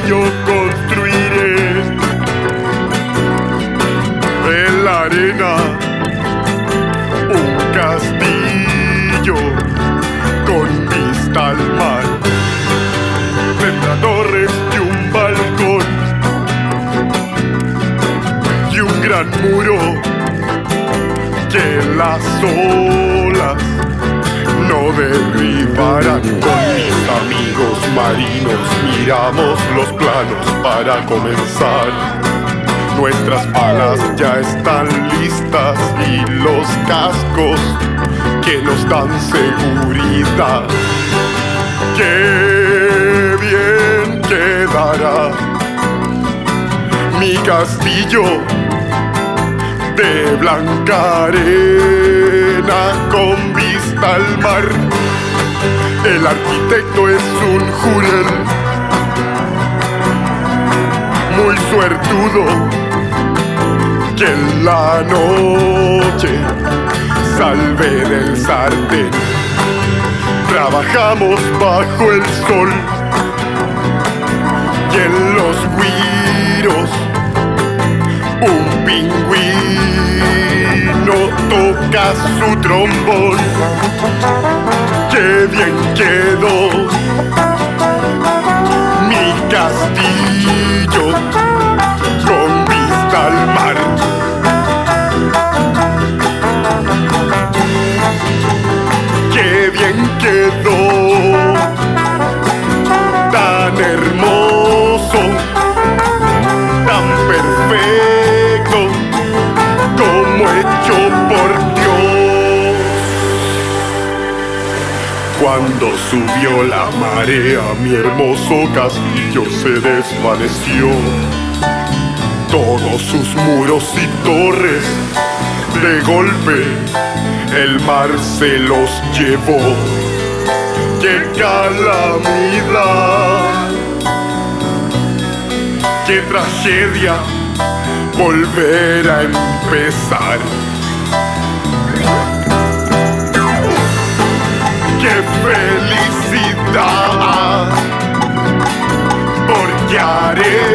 yo construiré en la arena un castillo con vista al mar. Tendrá torres y un balcón y un gran muro que las olas no derribarán. Con mis amigos marinos miramos los planos para comenzar. Nuestras palas ya están listas y los cascos que nos dan seguridad. ¡Qué bien quedará mi castillo de blanca arena con vista al mar! El arquitecto es un jurel muy suertudo que en la noche salve del sartén. Trabajamos bajo el sol y en los güiros un pingüino toca su trombón. ¡Qué bien quedó mi castillo con vista al mar! ¡Qué bien quedó! Tan hermoso, tan perfecto, como hecho por Dios. Cuando subió la marea, mi hermoso castillo se desvaneció. Todos sus muros y torres, de golpe, el mar se los llevó. ¡Qué calamidad! ¡Qué tragedia! Volver a empezar. ¡Qué felicidad! Porque haré